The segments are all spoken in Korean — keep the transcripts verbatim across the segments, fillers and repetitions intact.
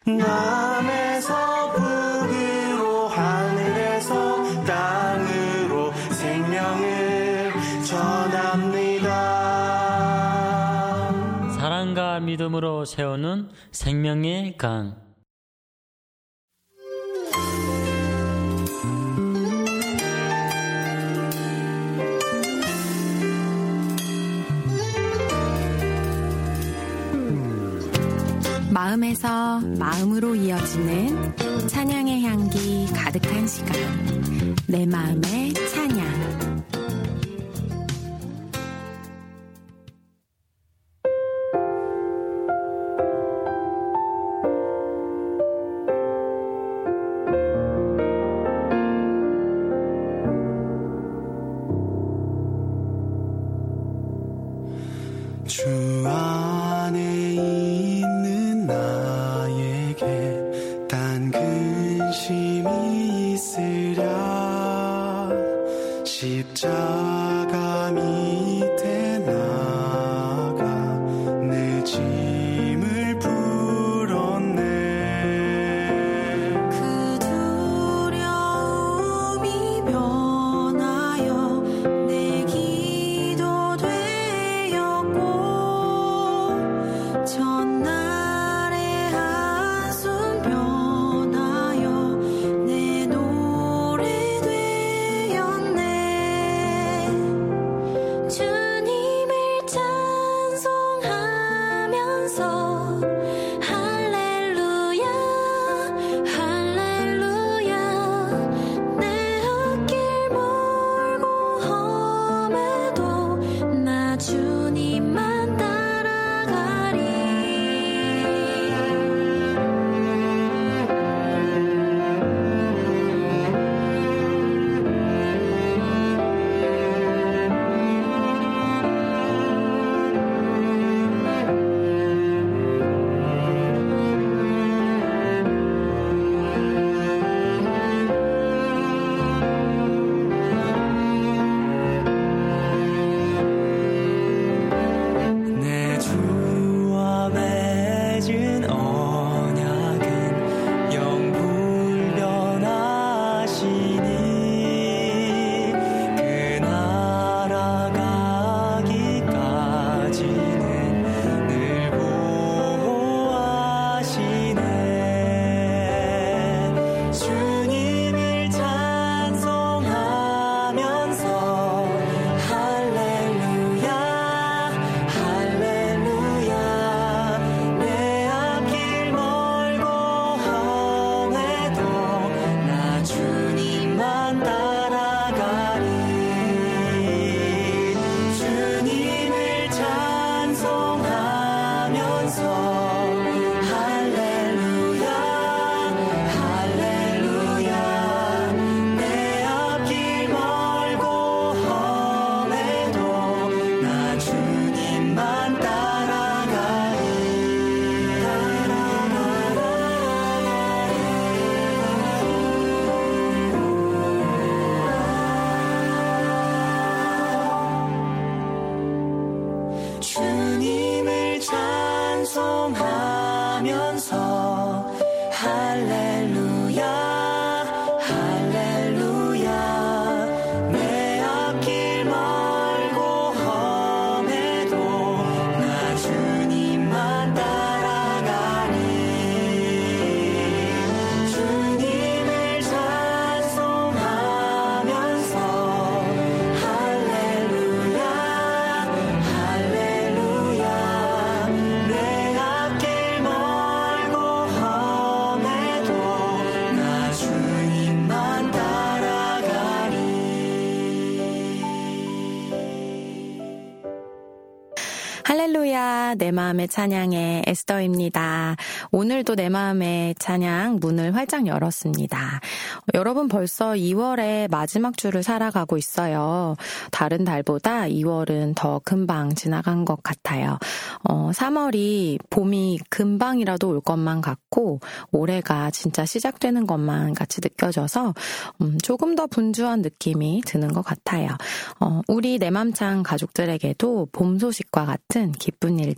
남에서 북으로 하늘에서 땅으로 생명을 전합니다. 사랑과 믿음으로 세우는 생명의 강. 마음에서 마음으로 이어지는 찬양의 향기 가득한 시간, 내 마음의 찬양. 주 안에 있는 나에게 딴 근심이 있으랴. 십자가 밑에 나가 내 짐을 풀었네. 그 두려움이 변하여 내 기도 되었고, 전날의 한숨 변하여 내 노래 되었네. 주님을 찬송하면서 할렐루야 할렐루야. 내 앞길 멀고 험해도 나 주님만 따라가리. 내 주와 맺은 언약은 영불변하시니 그 나라 가기까지는 늘 보호하시네. 주님을 찬송하면서 할렐루야 할렐루야. 내 앞길 멀고 험해도 나 주님만 따라가리. 주님을 찬송하면서 할렐루야 할렐루야. 내 앞길 멀고 험해도 나 주님만 따라가리. 주님을 찬송하면서 할렐루야 할렐루야. 내 앞길 멀고 험해도 나 주님만 따라가리. 주님을 찬송하면서 할렐루야 할렐루야. 내 앞길 멀고 험해도 나 주님만 따라가리. 할렐루야, 내 마음의 찬양의 에스더입니다. 오늘도 내 마음의 찬양 문을 활짝 열었습니다. 여러분, 벌써 이월의 마지막 주를 살아가고 있어요. 다른 달보다 이월은 더 금방 지나간 것 같아요. 어, 삼월이 봄이 금방이라도 올 것만 같고 올해가 진짜 시작되는 것만 같이 느껴져서 음, 조금 더 분주한 느낌이 드는 것 같아요. 어, 우리 내맘찬 가족들에게도 봄 소식과 같은 기쁜 일들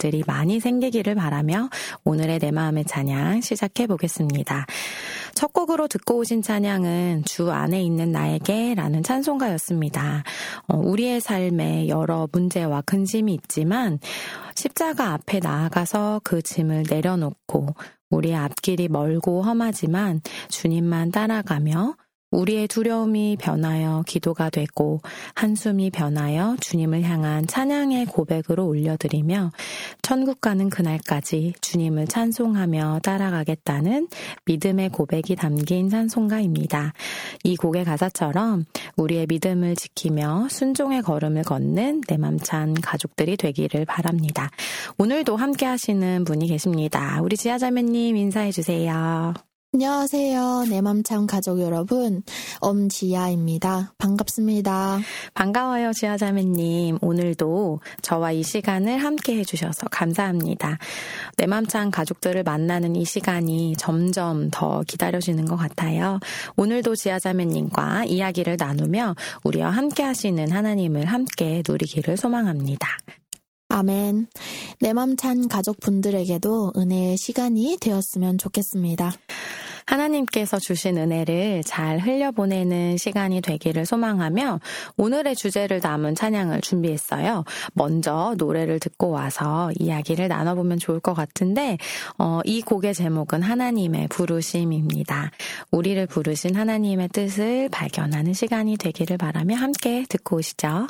일들이 많이 생기기를 바라며 오늘의 내 마음의 찬양 시작해 보겠습니다. 첫 곡으로 듣고 오신 찬양은 주 안에 있는 나에게 라는 찬송가였습니다. 어, 우리의 삶에 여러 문제와 근심이 있지만 십자가 앞에 나아가서 그 짐을 내려놓고 우리의 앞길이 멀고 험하지만 주님만 따라가며 우리의 두려움이 변하여 기도가 되고 한숨이 변하여 주님을 향한 찬양의 고백으로 올려드리며 천국 가는 그날까지 주님을 찬송하며 따라가겠다는 믿음의 고백이 담긴 찬송가입니다. 이 곡의 가사처럼 우리의 믿음을 지키며 순종의 걸음을 걷는 내맘찬 가족들이 되기를 바랍니다. 오늘도 함께 하시는 분이 계십니다. 우리 지아자매님 인사해 주세요. 안녕하세요. 내 맘참 가족 여러분, 엄지아입니다. 반갑습니다. 반가워요, 지아자매님. 오늘도 저와 이 시간을 함께 해주셔서 감사합니다. 내 맘참 가족들을 만나는 이 시간이 점점 더 기다려지는 것 같아요. 오늘도 지아자매님과 이야기를 나누며 우리와 함께 하시는 하나님을 함께 누리기를 소망합니다. 아멘. 내 맘찬 가족분들에게도 은혜의 시간이 되었으면 좋겠습니다. 하나님께서 주신 은혜를 잘 흘려보내는 시간이 되기를 소망하며 오늘의 주제를 담은 찬양을 준비했어요. 먼저 노래를 듣고 와서 이야기를 나눠보면 좋을 것 같은데 어, 이 곡의 제목은 하나님의 부르심입니다. 우리를 부르신 하나님의 뜻을 발견하는 시간이 되기를 바라며 함께 듣고 오시죠.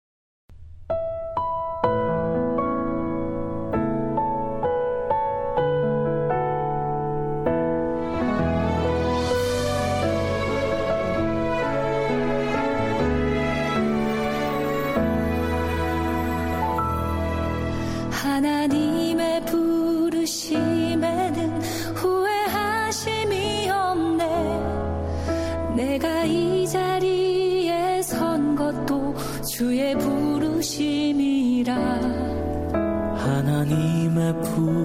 하나님의 부르심에는 후회하심이 없네. 내가 이 자리에 선 것도 주의 부르심이라. 하나님의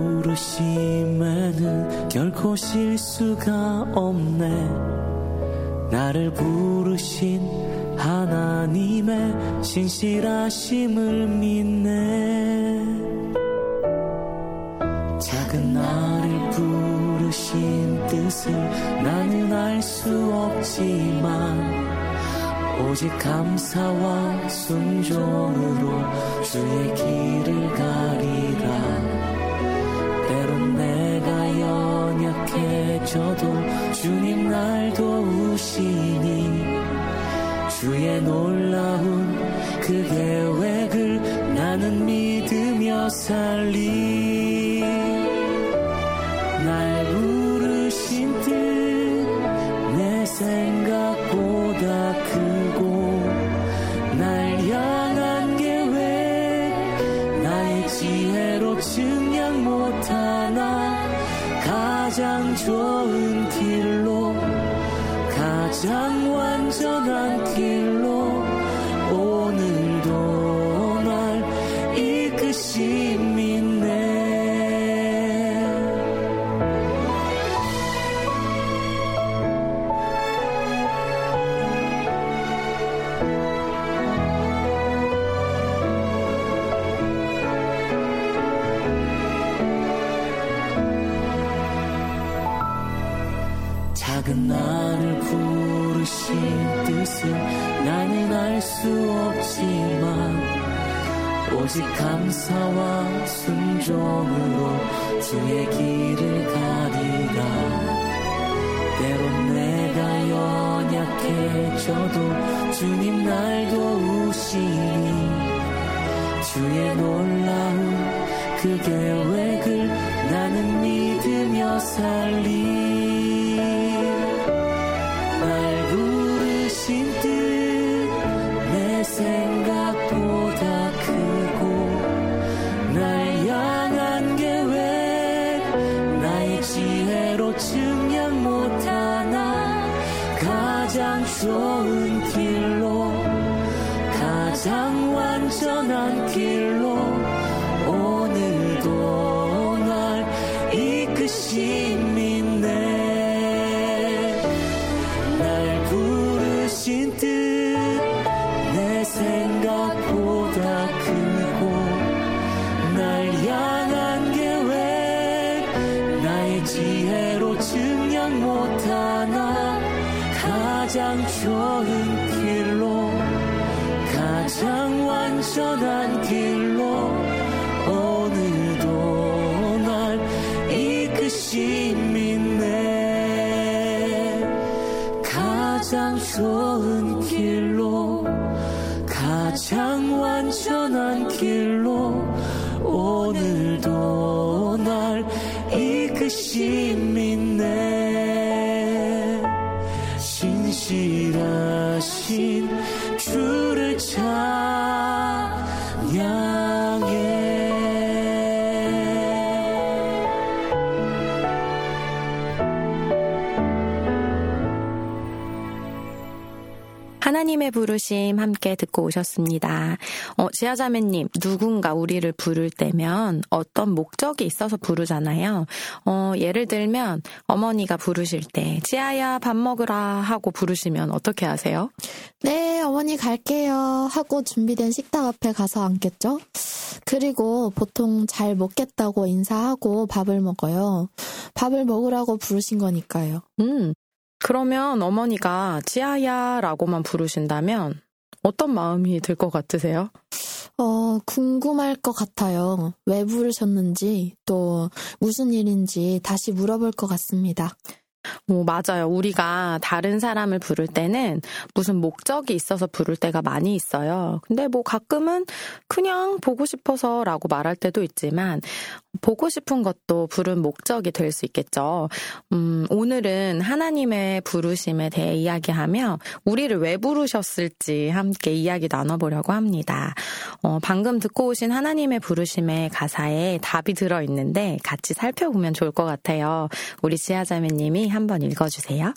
부르심에는 결코 실수가 없네. 나를 부르신 하나님의 신실하심을 믿네. 작은 나를 부르신 뜻을 나는 알 수 없지만 오직 감사와 순종으로 주의 길을 가리라. 때론 내가 연약해져도 주님 날 도우시니 주의 놀라운 그 계획을 나는 믿으며 살리. 날 부르신 뜻 내 생각보다 크고 날 향한 계획 나의 지혜로 증량 못하나 가장 좋은 길로 가장 완전한 길로 오늘도 날 이끄심이네. 작은 나를 부르신 뜻을 나는 알 수 없지만 오직 감사와 순종으로 주의 길을 가리라. 때론 내가 연약해져도 주님 날 도우시니 주의 놀라운 그 계획을 나는 믿으며 살리. 날 부르신 뜻 내 생각보다 크고 날 향한 계획 나의 지혜로 증량 못하나 가장 좋은 길로 가장 완전한 길로 오늘도 날 이끄심이네. 날 부르신 뜻 내 생각보다 크고 날 향한 지혜로 증량 못하나 가장 좋은 길로 가장 완전한 길로 오늘도 날 이끄심 있네. 가장 좋은 길로 가장 완전한 길로 오늘도 날 이끄심 있네. 신실하신 주를 찬양해. 하나님의 부르심 함께 듣고 오셨습니다. 어, 지하자매님, 누군가 우리를 부를 때면 어떤 목적이 있어서 부르잖아요. 어, 예를 들면 어머니가 부르실 때 지하야 밥 먹으라 하고 부르시면 어떻게 하세요? 네, 어머니 갈게요 하고 준비된 식탁 앞에 가서 앉겠죠? 그리고 보통 잘 먹겠다고 인사하고 밥을 먹어요. 밥을 먹으라고 부르신 거니까요. 음. 그러면 어머니가 지아야 라고만 부르신다면 어떤 마음이 들 것 같으세요? 어, 궁금할 것 같아요. 왜 부르셨는지 또 무슨 일인지 다시 물어볼 것 같습니다. 뭐 맞아요. 우리가 다른 사람을 부를 때는 무슨 목적이 있어서 부를 때가 많이 있어요. 근데 뭐 가끔은 그냥 보고 싶어서 라고 말할 때도 있지만 보고 싶은 것도 부른 목적이 될 수 있겠죠. 음, 오늘은 하나님의 부르심에 대해 이야기하며 우리를 왜 부르셨을지 함께 이야기 나눠보려고 합니다. 어, 방금 듣고 오신 하나님의 부르심의 가사에 답이 들어있는데 같이 살펴보면 좋을 것 같아요. 우리 지하자매님이 한번 읽어주세요.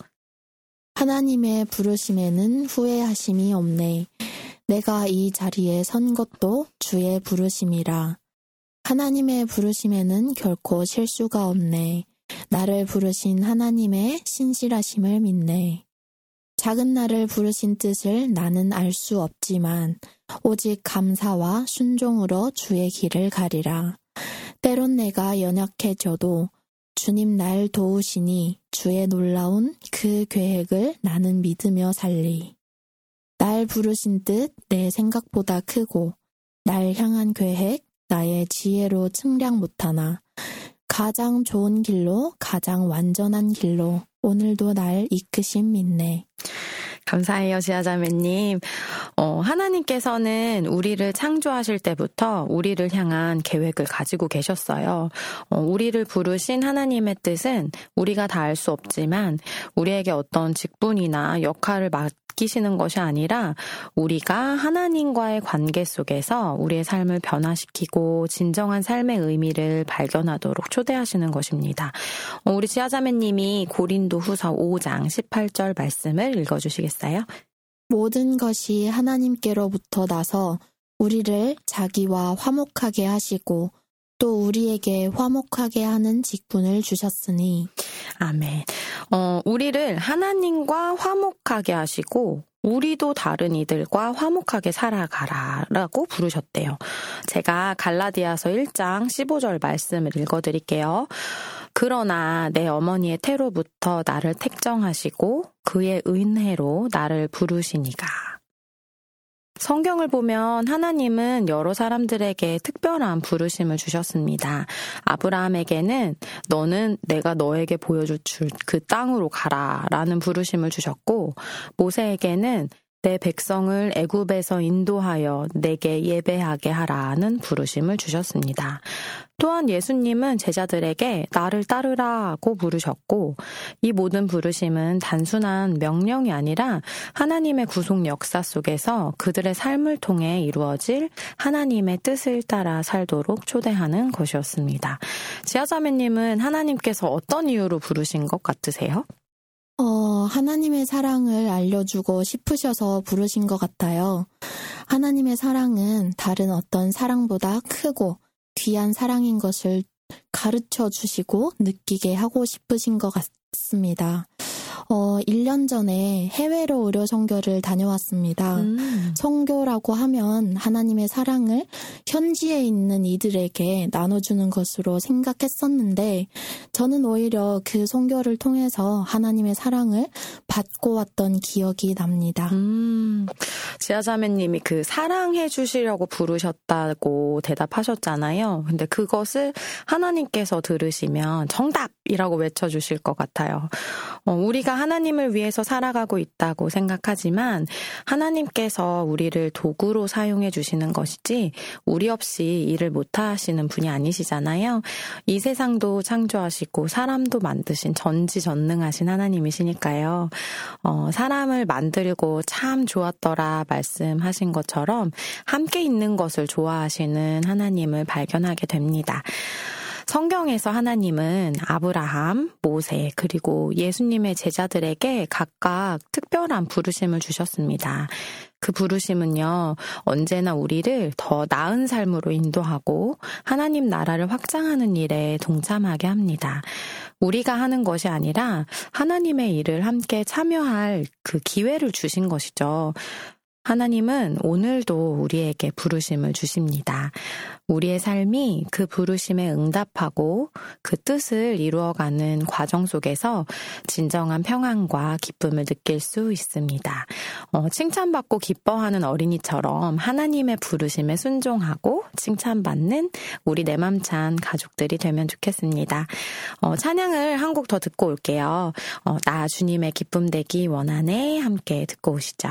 하나님의 부르심에는 후회하심이 없네. 내가 이 자리에 선 것도 주의 부르심이라. 하나님의 부르심에는 결코 실수가 없네. 나를 부르신 하나님의 신실하심을 믿네. 작은 나를 부르신 뜻을 나는 알 수 없지만 오직 감사와 순종으로 주의 길을 가리라. 때론 내가 연약해져도 주님 날 도우시니 주의 놀라운 그 계획을 나는 믿으며 살리. 날 부르신 뜻 내 생각보다 크고 날 향한 계획 나의 지혜로 측량 못하나 가장 좋은 길로 가장 완전한 길로 오늘도 날 이끄심 믿네. 감사해요, 지하자매님. 어, 하나님께서는 우리를 창조하실 때부터 우리를 향한 계획을 가지고 계셨어요. 어, 우리를 부르신 하나님의 뜻은 우리가 다 알 수 없지만 우리에게 어떤 직분이나 역할을 맡기시는 것이 아니라 우리가 하나님과의 관계 속에서 우리의 삶을 변화시키고 진정한 삶의 의미를 발견하도록 초대하시는 것입니다. 어, 우리 지하자매님이 고린도후서 오 장 십팔 절 말씀을 읽어주시겠어요? 모든 것이 하나님께로부터 나서 우리를 자기와 화목하게 하시고 또 우리에게 화목하게 하는 직분을 주셨으니. 아멘. 어, 우리를 하나님과 화목하게 하시고 우리도 다른 이들과 화목하게 살아가라라고 부르셨대요. 제가 갈라디아서 일 장 십오 절 말씀을 읽어드릴게요. 그러나 내 어머니의 태로부터 나를 택정하시고 그의 은혜로 나를 부르시니가. 성경을 보면 하나님은 여러 사람들에게 특별한 부르심을 주셨습니다. 아브라함에게는 너는 내가 너에게 보여줄 그 땅으로 가라 라는 부르심을 주셨고, 모세에게는 내 백성을 애굽에서 인도하여 내게 예배하게 하라는 부르심을 주셨습니다. 또한 예수님은 제자들에게 나를 따르라고 부르셨고, 이 모든 부르심은 단순한 명령이 아니라 하나님의 구속 역사 속에서 그들의 삶을 통해 이루어질 하나님의 뜻을 따라 살도록 초대하는 것이었습니다. 지하자매님은 하나님께서 어떤 이유로 부르신 것 같으세요? 어, 하나님의 사랑을 알려주고 싶으셔서 부르신 것 같아요. 하나님의 사랑은 다른 어떤 사랑보다 크고 귀한 사랑인 것을 가르쳐 주시고 느끼게 하고 싶으신 것 같습니다. 어, 일 년 전에 해외로 의료 선교를 다녀왔습니다. 음. 선교라고 하면 하나님의 사랑을 현지에 있는 이들에게 나눠주는 것으로 생각했었는데 저는 오히려 그 선교를 통해서 하나님의 사랑을 받고 왔던 기억이 납니다. 음, 지아자매님이 그 사랑해 주시려고 부르셨다고 대답하셨잖아요. 근데 그것을 하나님께서 들으시면 정답이라고 외쳐주실 것 같아요. 어, 우리가 하나님을 위해서 살아가고 있다고 생각하지만 하나님께서 우리를 도구로 사용해 주시는 것이지 우리 없이 일을 못하시는 분이 아니시잖아요. 이 세상도 창조하시고 사람도 만드신 전지전능하신 하나님이시니까요. 어, 사람을 만들고 참 좋았더라 말씀하신 것처럼 함께 있는 것을 좋아하시는 하나님을 발견하게 됩니다. 성경에서 하나님은 아브라함, 모세, 그리고 예수님의 제자들에게 각각 특별한 부르심을 주셨습니다. 그 부르심은요, 언제나 우리를 더 나은 삶으로 인도하고 하나님 나라를 확장하는 일에 동참하게 합니다. 우리가 하는 것이 아니라 하나님의 일을 함께 참여할 그 기회를 주신 것이죠. 하나님은 오늘도 우리에게 부르심을 주십니다. 우리의 삶이 그 부르심에 응답하고 그 뜻을 이루어가는 과정 속에서 진정한 평안과 기쁨을 느낄 수 있습니다. 어, 칭찬받고 기뻐하는 어린이처럼 하나님의 부르심에 순종하고 칭찬받는 우리 내맘찬 가족들이 되면 좋겠습니다. 어, 찬양을 한 곡 더 듣고 올게요. 어, 나 주님의 기쁨 되기 원하네 함께 듣고 오시죠.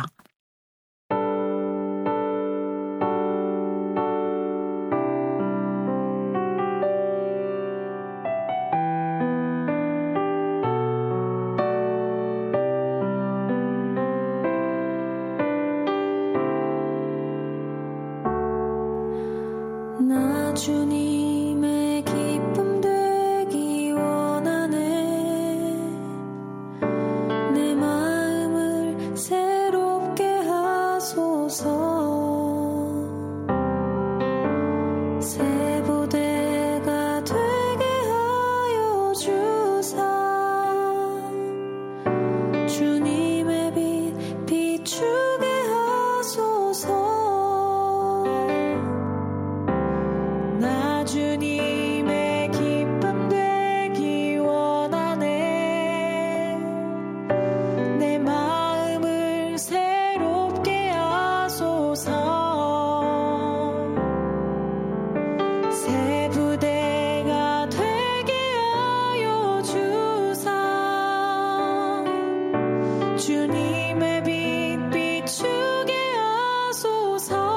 나 주님의 기쁨 되기 원하네. 내 마음을 새롭게 하소서. 새 부대가 되게 하여 주사. 주님의 빛 비추게 하소서. 주님의 기쁨 되기 원하네. 내 마음을 새롭게 하소서. 새 부대가 되게 하여 주사. 주님의 빛 비추게 하소서.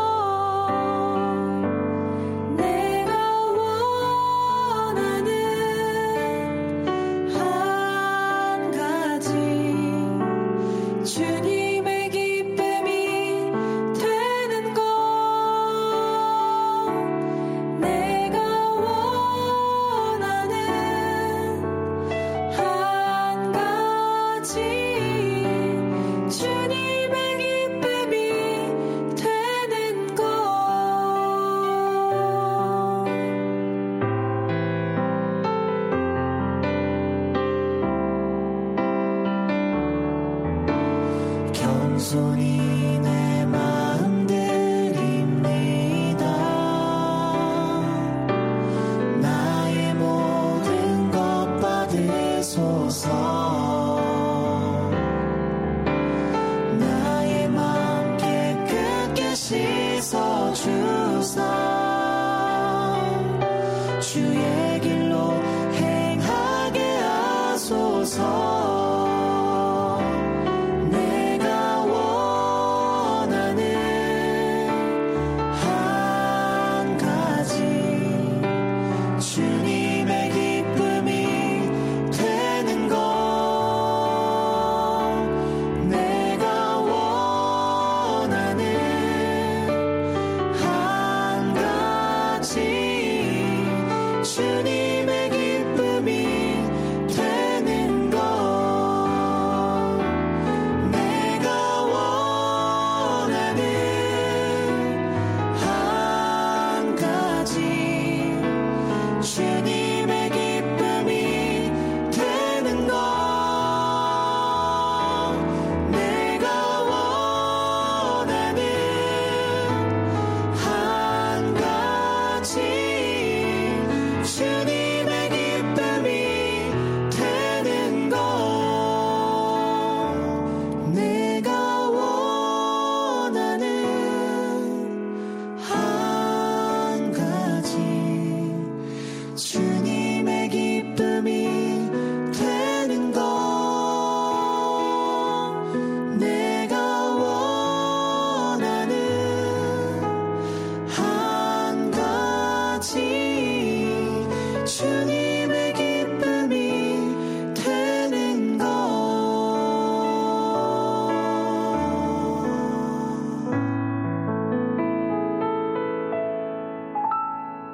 겸손히 내 마음 드립니다. 나의 모든 것 받으소서. 나의 마음 깨끗게 씻어주사. 주의 길로 행하게 하소서. 주님의 기쁨이 되는 것.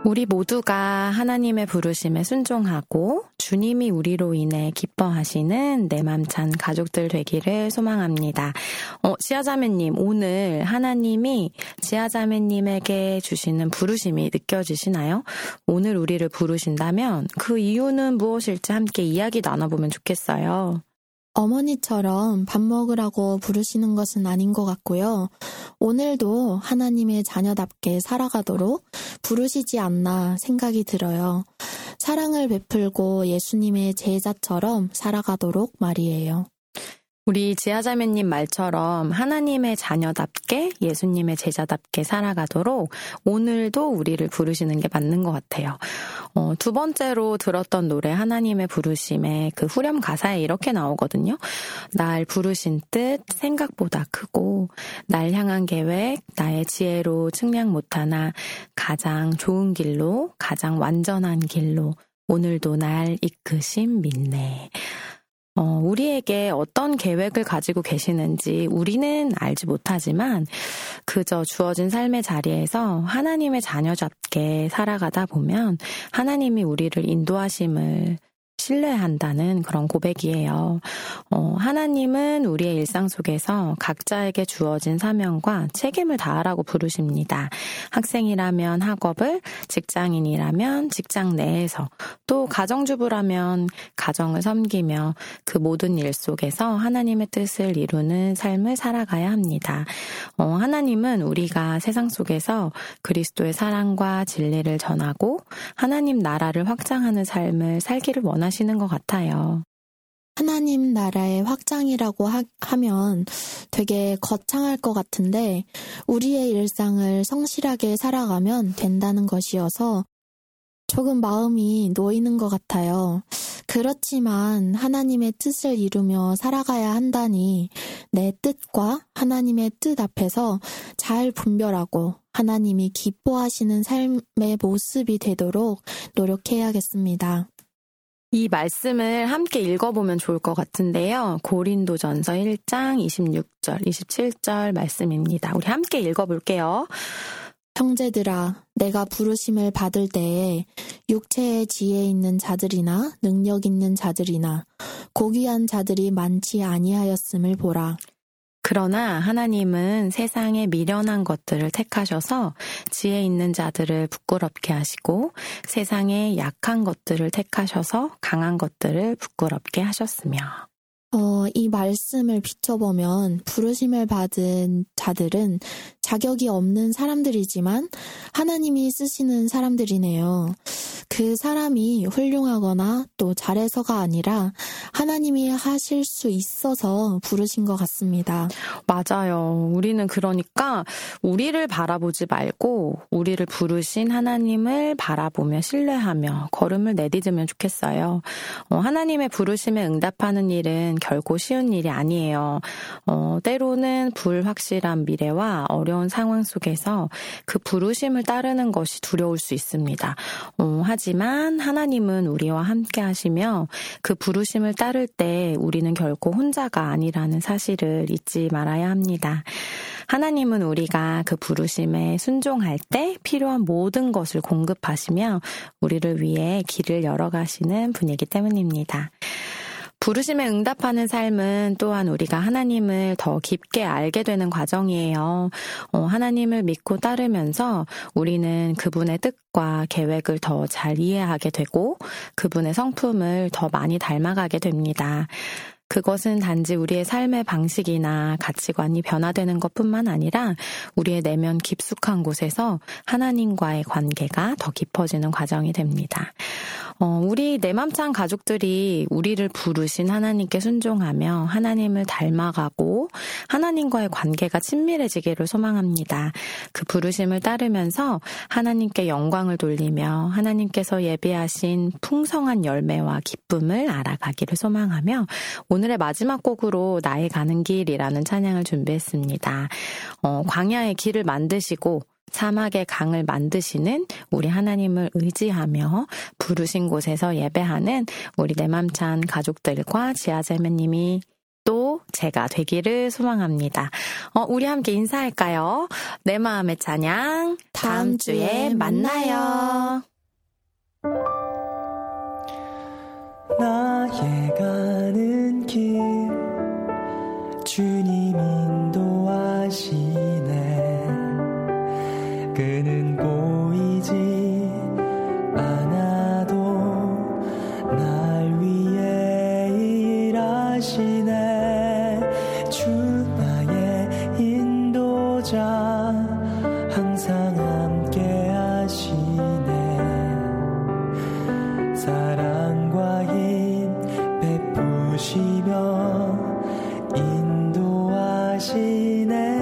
우리 모두가 하나님의 부르심에 순종하고 주님이 우리로 인해 기뻐하시는 내 맘 찬 가족들 되기를 소망합니다. 어, 지아자매님, 오늘 하나님이 지아자매님에게 주시는 부르심이 느껴지시나요? 오늘 우리를 부르신다면 그 이유는 무엇일지 함께 이야기 나눠보면 좋겠어요. 어머니처럼 밥 먹으라고 부르시는 것은 아닌 것 같고요. 오늘도 하나님의 자녀답게 살아가도록 부르시지 않나 생각이 들어요. 사랑을 베풀고 예수님의 제자처럼 살아가도록 말이에요. 우리 지아자매님 말처럼 하나님의 자녀답게 예수님의 제자답게 살아가도록 오늘도 우리를 부르시는 게 맞는 것 같아요. 어, 두 번째로 들었던 노래 하나님의 부르심에 그 후렴 가사에 이렇게 나오거든요. 날 부르신 뜻 생각보다 크고 날 향한 계획 나의 지혜로 측량 못하나 가장 좋은 길로 가장 완전한 길로 오늘도 날 이끄심 믿네. 어, 우리에게 어떤 계획을 가지고 계시는지 우리는 알지 못하지만 그저 주어진 삶의 자리에서 하나님의 자녀답게 살아가다 보면 하나님이 우리를 인도하심을 신뢰한다는 그런 고백이에요. 어, 하나님은 우리의 일상 속에서 각자에게 주어진 사명과 책임을 다하라고 부르십니다. 학생이라면 학업을, 직장인이라면 직장 내에서, 또 가정주부라면 가정을 섬기며 그 모든 일 속에서 하나님의 뜻을 이루는 삶을 살아가야 합니다. 어, 하나님은 우리가 세상 속에서 그리스도의 사랑과 진리를 전하고 하나님 나라를 확장하는 삶을 살기를 원하십니다. 하시는 것 같아요. 하나님 나라의 확장이라고 하, 하면 되게 거창할 것 같은데 우리의 일상을 성실하게 살아가면 된다는 것이어서 조금 마음이 놓이는 것 같아요. 그렇지만 하나님의 뜻을 이루며 살아가야 한다니 내 뜻과 하나님의 뜻 앞에서 잘 분별하고 하나님이 기뻐하시는 삶의 모습이 되도록 노력해야겠습니다. 이 말씀을 함께 읽어보면 좋을 것 같은데요. 고린도전서 일 장 이십육 절, 이십칠 절 말씀입니다. 우리 함께 읽어볼게요. 형제들아, 내가 부르심을 받을 때에 육체의 지혜 있는 자들이나 능력 있는 자들이나 고귀한 자들이 많지 아니하였음을 보라. 그러나 하나님은 세상의 미련한 것들을 택하셔서 지혜 있는 자들을 부끄럽게 하시고 세상의 약한 것들을 택하셔서 강한 것들을 부끄럽게 하셨으며. 어, 이 말씀을 비춰보면 부르심을 받은 자들은 자격이 없는 사람들이지만 하나님이 쓰시는 사람들이네요. 그 사람이 훌륭하거나 또 잘해서가 아니라 하나님이 하실 수 있어서 부르신 것 같습니다. 맞아요. 우리는 그러니까 우리를 바라보지 말고 우리를 부르신 하나님을 바라보며 신뢰하며 걸음을 내디디면 좋겠어요. 어, 하나님의 부르심에 응답하는 일은 결코 쉬운 일이 아니에요. 어, 때로는 불확실한 미래와 어려운 상황 속에서 그 부르심을 따르는 것이 두려울 수 있습니다. 어, 하지만 하나님은 우리와 함께 하시며 그 부르심을 따를 때 우리는 결코 혼자가 아니라는 사실을 잊지 말아야 합니다. 하나님은 우리가 그 부르심에 순종할 때 필요한 모든 것을 공급하시며 우리를 위해 길을 열어가시는 분이기 때문입니다. 부르심에 응답하는 삶은 또한 우리가 하나님을 더 깊게 알게 되는 과정이에요. 어, 하나님을 믿고 따르면서 우리는 그분의 뜻과 계획을 더 잘 이해하게 되고 그분의 성품을 더 많이 닮아가게 됩니다. 그것은 단지 우리의 삶의 방식이나 가치관이 변화되는 것뿐만 아니라 우리의 내면 깊숙한 곳에서 하나님과의 관계가 더 깊어지는 과정이 됩니다. 어, 우리 내 맘 찬 가족들이 우리를 부르신 하나님께 순종하며 하나님을 닮아가고 하나님과의 관계가 친밀해지기를 소망합니다. 그 부르심을 따르면서 하나님께 영광을 돌리며 하나님께서 예비하신 풍성한 열매와 기쁨을 알아가기를 소망하며 오늘의 마지막 곡으로 나의 가는 길이라는 찬양을 준비했습니다. 어, 광야의 길을 만드시고 사막의 강을 만드시는 우리 하나님을 의지하며 부르신 곳에서 예배하는 우리 내 맘 찬 가족들과 지아자매님이 또 제가 되기를 소망합니다. 어, 우리 함께 인사할까요? 내 마음의 찬양 다음 주에 만나요. 나의 가는 길 주님 인도하시네. 그는 보이지 않아도 날 위해 일하시네. 주 나의 인도자 항상 함께 하시네. 사랑과 힘 베푸시며 인도하시네.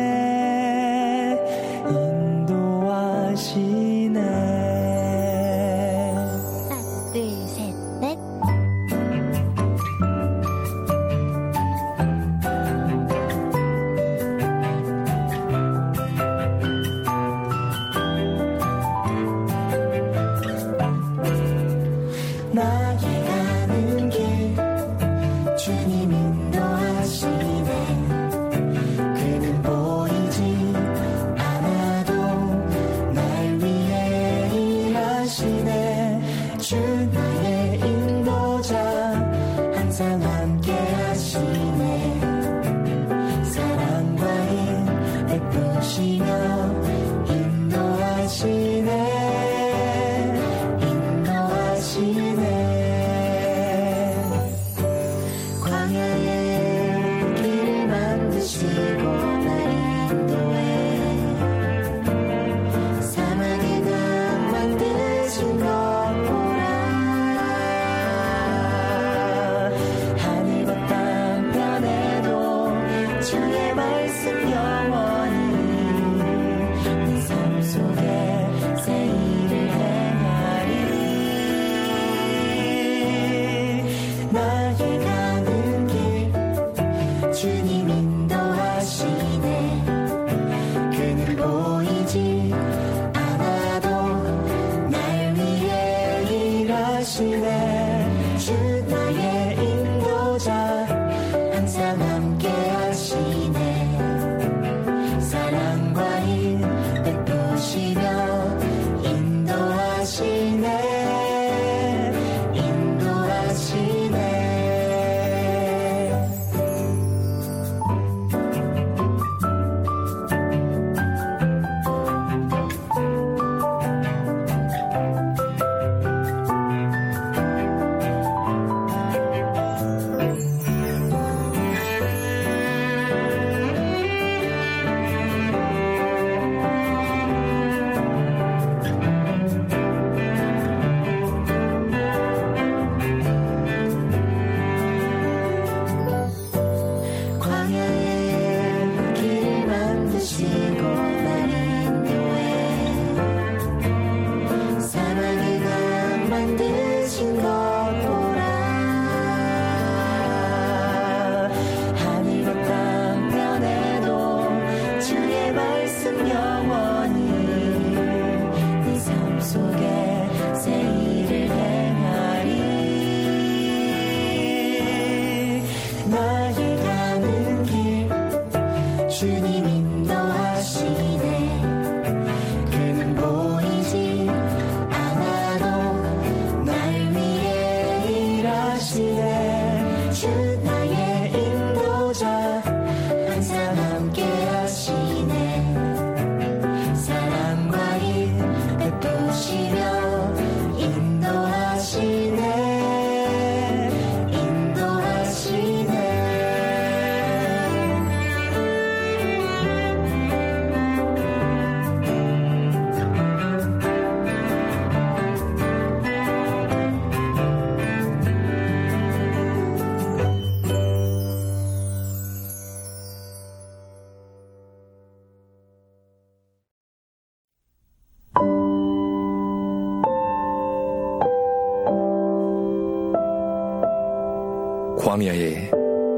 광야에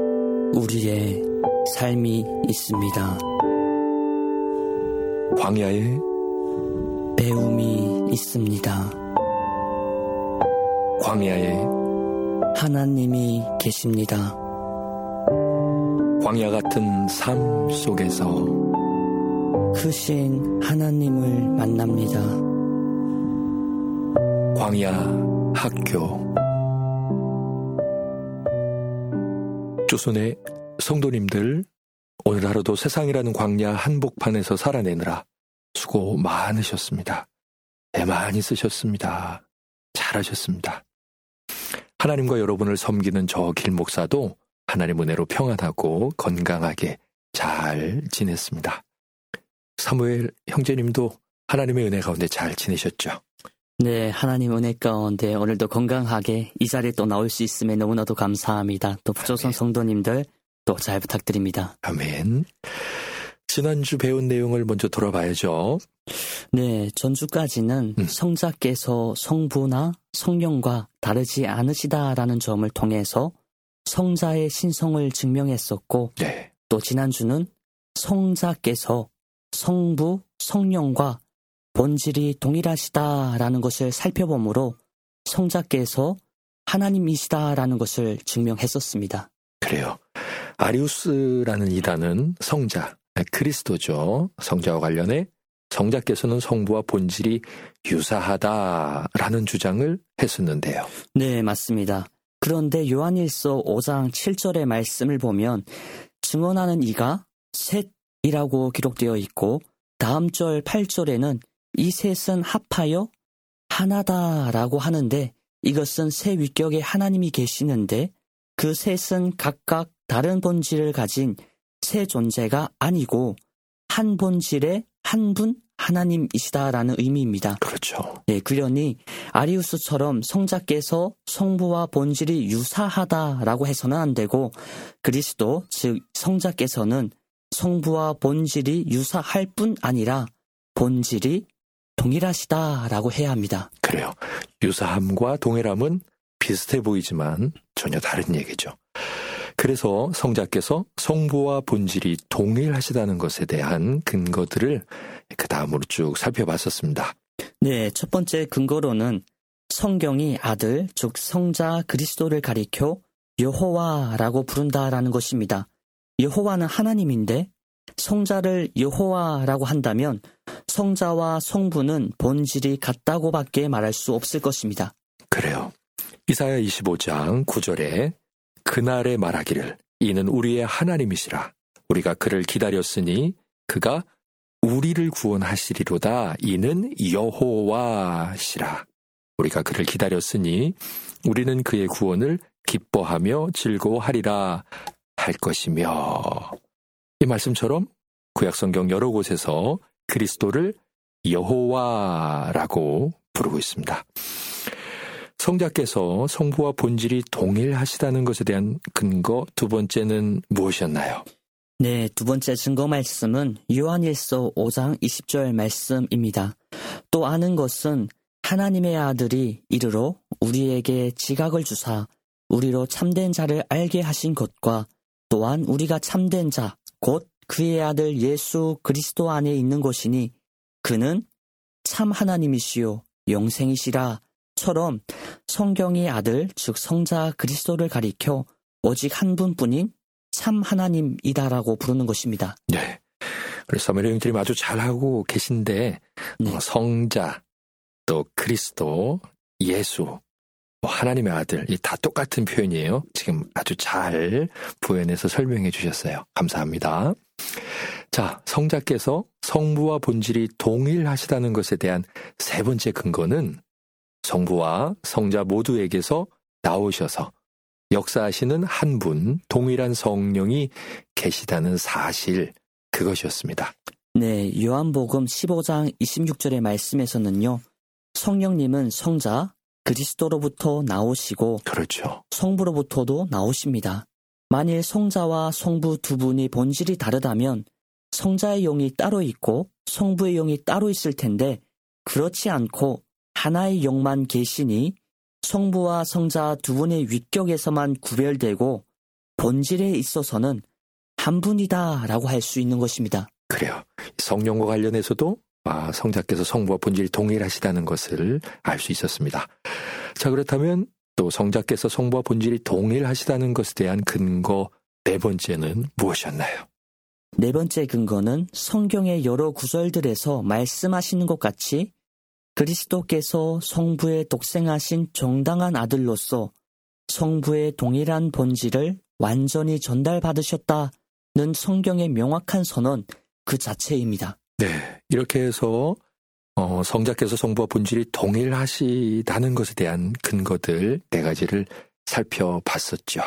우리의 삶이 있습니다. 광야에 배움이 있습니다. 광야에 하나님이 계십니다. 광야 같은 삶 속에서 크신 하나님을 만납니다. 광야 학교. 조선의 성도님들, 오늘 하루도 세상이라는 광야 한복판에서 살아내느라 수고 많으셨습니다. 애 많이 쓰셨습니다. 잘하셨습니다. 하나님과 여러분을 섬기는 저 길목사도 하나님 은혜로 평안하고 건강하게 잘 지냈습니다. 사무엘 형제님도 하나님의 은혜 가운데 잘 지내셨죠? 네, 하나님 은혜 가운데 오늘도 건강하게 이 자리에 또 나올 수 있음에 너무나도 감사합니다. 또 부조선 성도님들 또 잘 부탁드립니다. 아멘. 지난주 배운 내용을 먼저 돌아봐야죠. 네, 전주까지는 음. 성자께서 성부나 성령과 다르지 않으시다라는 점을 통해서 성자의 신성을 증명했었고, 네. 또 지난주는 성자께서 성부, 성령과 본질이 동일하시다라는 것을 살펴보므로 성자께서 하나님이시다라는 것을 증명했었습니다. 그래요. 아리우스라는 이단은 성자, 그리스도죠. 성자와 관련해 성자께서는 성부와 본질이 유사하다라는 주장을 했었는데요. 네, 맞습니다. 그런데 요한일서 오 장 칠 절의 말씀을 보면 증언하는 이가 셋이라고 기록되어 있고, 다음 절 팔 절에는 이 셋은 합하여 하나다라고 하는데, 이것은 세 위격에 하나님이 계시는데 그 셋은 각각 다른 본질을 가진 세 존재가 아니고 한 본질의 한 분 하나님이시다라는 의미입니다. 그렇죠. 네, 그러니 아리우스처럼 성자께서 성부와 본질이 유사하다라고 해서는 안 되고, 그리스도 즉 성자께서는 성부와 본질이 유사할 뿐 아니라 본질이 동일하시다라고 해야 합니다. 그래요. 유사함과 동일함은 비슷해 보이지만 전혀 다른 얘기죠. 그래서 성자께서 성부와 본질이 동일하시다는 것에 대한 근거들을 그 다음으로 쭉 살펴봤었습니다. 네, 첫 번째 근거로는 성경이 아들, 즉 성자 그리스도를 가리켜 여호와라고 부른다라는 것입니다. 여호와는 하나님인데 성자를 여호와라고 한다면 성자와 성부는 본질이 같다고밖에 말할 수 없을 것입니다. 그래요. 이사야 이십오 장 구 절에 그날에 말하기를 이는 우리의 하나님이시라. 우리가 그를 기다렸으니 그가 우리를 구원하시리로다. 이는 여호와시라. 우리가 그를 기다렸으니 우리는 그의 구원을 기뻐하며 즐거워하리라 할 것이며. 이 말씀처럼 구약성경 여러 곳에서 그리스도를 여호와라고 부르고 있습니다. 성자께서 성부와 본질이 동일하시다는 것에 대한 근거 두 번째는 무엇이었나요? 네, 두 번째 증거 말씀은 요한일서 오 장 이십 절 말씀입니다. 또 아는 것은 하나님의 아들이 이르러 우리에게 지각을 주사 우리로 참된 자를 알게 하신 것과 또한 우리가 참된 자, 곧 그의 아들 예수 그리스도 안에 있는 것이니 그는 참 하나님이시요 영생이시라 처럼 성경이 아들, 즉 성자 그리스도를 가리켜 오직 한 분뿐인 참 하나님이다라고 부르는 것입니다. 네. 그래서 사무엘 형제님 아주 잘하고 계신데 네. 성자, 또 그리스도, 예수, 하나님의 아들, 이 다 똑같은 표현이에요. 지금 아주 잘 부연해서 설명해 주셨어요. 감사합니다. 자, 성자께서 성부와 본질이 동일하시다는 것에 대한 세 번째 근거는 성부와 성자 모두에게서 나오셔서 역사하시는 한 분, 동일한 성령이 계시다는 사실, 그것이었습니다. 네, 요한복음 십오 장 이십육 절의 말씀에서는요, 성령님은 성자 그리스도로부터 나오시고 그렇죠. 성부로부터도 나오십니다. 만일 성자와 성부 두 분이 본질이 다르다면 성자의 영이 따로 있고 성부의 영이 따로 있을 텐데, 그렇지 않고 하나의 영만 계시니 성부와 성자 두 분의 위격에서만 구별되고 본질에 있어서는 한 분이다라고 할 수 있는 것입니다. 그래요. 성령과 관련해서도 아, 성자께서 성부와 본질이 동일하시다는 것을 알 수 있었습니다. 자, 그렇다면 또 성자께서 성부와 본질이 동일하시다는 것에 대한 근거 네 번째는 무엇이었나요? 네 번째 근거는 성경의 여러 구절들에서 말씀하시는 것 같이 그리스도께서 성부에 독생하신 정당한 아들로서 성부의 동일한 본질을 완전히 전달받으셨다는 성경의 명확한 선언 그 자체입니다. 네, 이렇게 해서 어, 성자께서 성부와 본질이 동일하시다는 것에 대한 근거들 네 가지를 살펴봤었죠.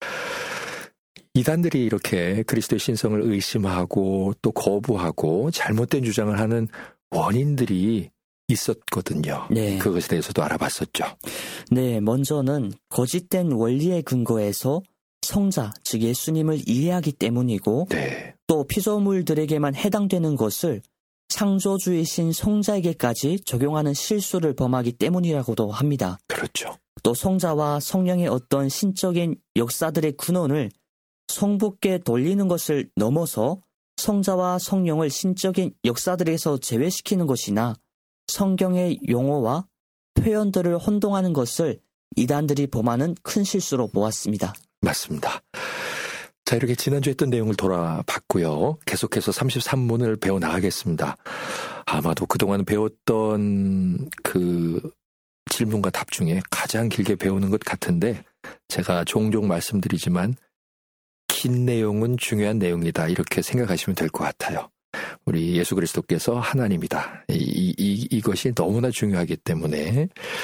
이단들이 이렇게 그리스도의 신성을 의심하고 또 거부하고 잘못된 주장을 하는 원인들이 있었거든요. 네. 그것에 대해서도 알아봤었죠. 네, 먼저는 거짓된 원리에 근거해서 성자, 즉 예수님을 이해하기 때문이고 네. 또 피조물들에게만 해당되는 것을 창조주이신 성자에게까지 적용하는 실수를 범하기 때문이라고도 합니다. 그렇죠. 또 성자와 성령의 어떤 신적인 역사들의 근원을 성부께 돌리는 것을 넘어서 성자와 성령을 신적인 역사들에서 제외시키는 것이나 성경의 용어와 표현들을 혼동하는 것을 이단들이 범하는 큰 실수로 보았습니다. 맞습니다. 자, 이렇게 지난주에 했던 내용을 돌아봤고요. 계속해서 삼십삼 문을 배워나가겠습니다. 아마도 그동안 배웠던 그 질문과 답 중에 가장 길게 배우는 것 같은데 제가 종종 말씀드리지만 긴 내용은 중요한 내용이다 이렇게 생각하시면 될 것 같아요. 우리 예수 그리스도께서 하나님이다. 이, 이, 이것이 너무나 중요하기 때문에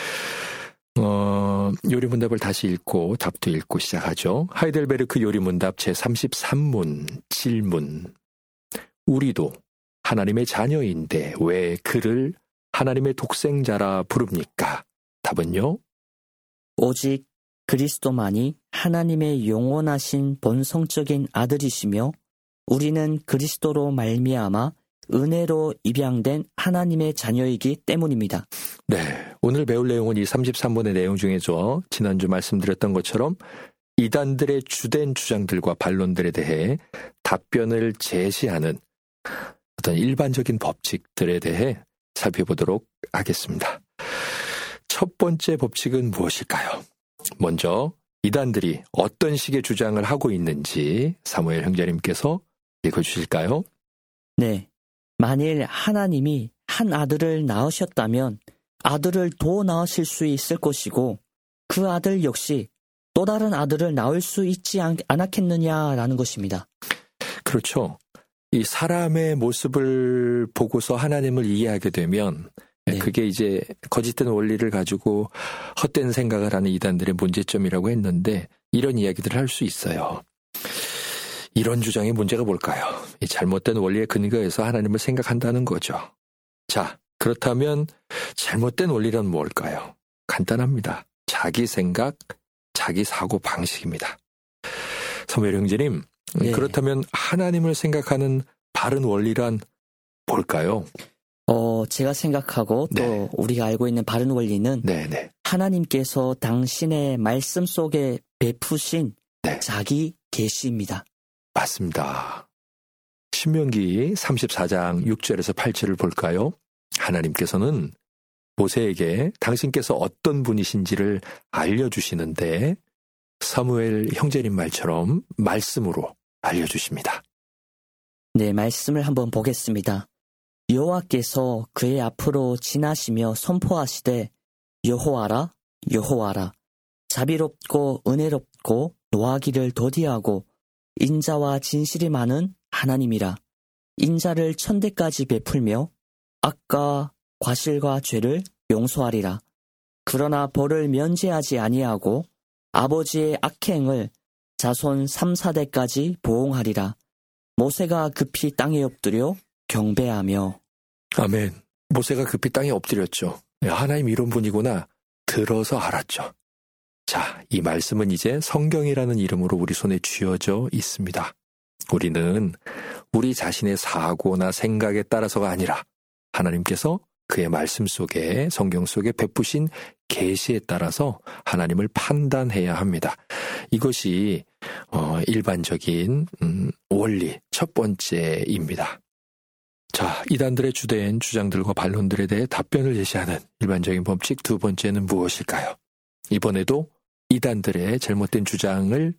어, 요리문답을 다시 읽고 답도 읽고 시작하죠. 하이델베르크 요리문답 제삼십삼 문 질문. 우리도 하나님의 자녀인데 왜 그를 하나님의 독생자라 부릅니까? 답은요? 오직 그리스도만이 하나님의 영원하신 본성적인 아들이시며 우리는 그리스도로 말미암아 은혜로 입양된 하나님의 자녀이기 때문입니다. 네, 오늘 배울 내용은 이 삼십삼 문의 내용 중에서 지난주 말씀드렸던 것처럼 이단들의 주된 주장들과 반론들에 대해 답변을 제시하는 어떤 일반적인 법칙들에 대해 살펴보도록 하겠습니다. 첫 번째 법칙은 무엇일까요? 먼저 이단들이 어떤 식의 주장을 하고 있는지 사무엘 형제님께서 읽어주실까요? 네. 만일 하나님이 한 아들을 낳으셨다면 아들을 더 낳으실 수 있을 것이고 그 아들 역시 또 다른 아들을 낳을 수 있지 않, 않았겠느냐라는 것입니다. 그렇죠. 이 사람의 모습을 보고서 하나님을 이해하게 되면 네. 그게 이제 거짓된 원리를 가지고 헛된 생각을 하는 이단들의 문제점이라고 했는데 이런 이야기들을 할 수 있어요. 이런 주장의 문제가 뭘까요? 이 잘못된 원리에 근거해서 하나님을 생각한다는 거죠. 자, 그렇다면 잘못된 원리란 뭘까요? 간단합니다. 자기 생각, 자기 사고 방식입니다. 사무엘 형제님, 네. 그렇다면 하나님을 생각하는 바른 원리란 뭘까요? 어, 제가 생각하고 또 네. 우리가 알고 있는 바른 원리는 네, 네. 하나님께서 당신의 말씀 속에 베푸신 네. 자기 계시입니다. 맞습니다. 신명기 삼십사 장 육 절에서 팔 절을 볼까요? 하나님께서는 모세에게 당신께서 어떤 분이신지를 알려주시는데 사무엘 형제님 말처럼 말씀으로 알려주십니다. 네, 말씀을 한번 보겠습니다. 여호와께서 그의 앞으로 지나시며 선포하시되 여호와라 여호와라 자비롭고 은혜롭고 노하기를 더디하고 인자와 진실이 많은 하나님이라. 인자를 천대까지 베풀며 악과 과실과 죄를 용서하리라. 그러나 벌을 면제하지 아니하고 아버지의 악행을 자손 삼, 사대까지 보응하리라. 모세가 급히 땅에 엎드려 경배하며. 아멘. 모세가 급히 땅에 엎드렸죠. 하나님 이런 분이구나 들어서 알았죠. 자, 이 말씀은 이제 성경이라는 이름으로 우리 손에 쥐어져 있습니다. 우리는 우리 자신의 사고나 생각에 따라서가 아니라 하나님께서 그의 말씀 속에 성경 속에 베푸신 계시에 따라서 하나님을 판단해야 합니다. 이것이 어, 일반적인 음, 원리 첫 번째입니다. 자, 이단들의 주된 주장들과 반론들에 대해 답변을 제시하는 일반적인 법칙 두 번째는 무엇일까요? 이번에도 이단들의 잘못된 주장을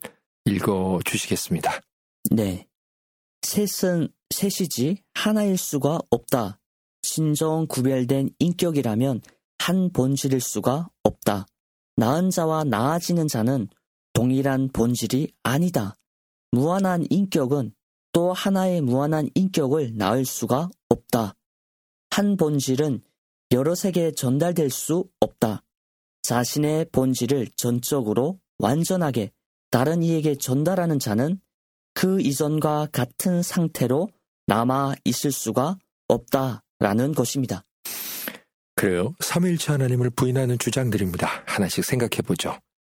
읽어주시겠습니다. 네. 셋은 셋이지 하나일 수가 없다. 신종 구별된 인격이라면 한 본질일 수가 없다. 나은 자와 나아지는 자는 동일한 본질이 아니다. 무한한 인격은 또 하나의 무한한 인격을 낳을 수가 없다. 한 본질은 여러 세계에 전달될 수 없다. 자신의 본질을 전적으로 완전하게 다른 이에게 전달하는 자는 그 이전과 같은 상태로 남아 있을 수가 없다라는 것입니다. 그래요. 삼위일체 하나님을 부인하는 주장들입니다. 하나씩 생각해 보죠.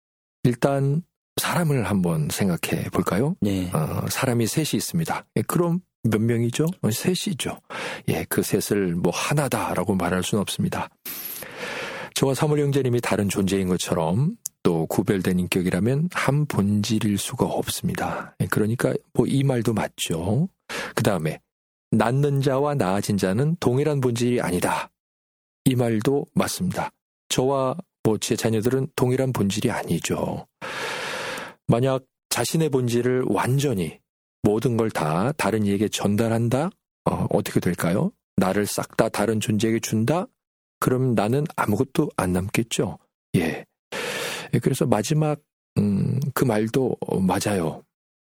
일단 사람을 한번 생각해 볼까요? 네. 어, 사람이 셋이 있습니다. 예, 그럼 몇 명이죠? 어, 셋이죠. 예, 그 셋을 뭐 하나다라고 말할 수는 없습니다. 저와 사물 형제님이 다른 존재인 것처럼 또 구별된 인격이라면 한 본질일 수가 없습니다. 예, 그러니까 뭐 이 말도 맞죠. 그 다음에 낳는 자와 나아진 자는 동일한 본질이 아니다. 이 말도 맞습니다. 저와 뭐 제 자녀들은 동일한 본질이 아니죠. 만약 자신의 본질을 완전히 모든 걸 다 다른 이에게 전달한다? 어, 어떻게 될까요? 나를 싹 다 다른 존재에게 준다? 그럼 나는 아무것도 안 남겠죠. 예. 그래서 마지막 음, 그 말도 맞아요.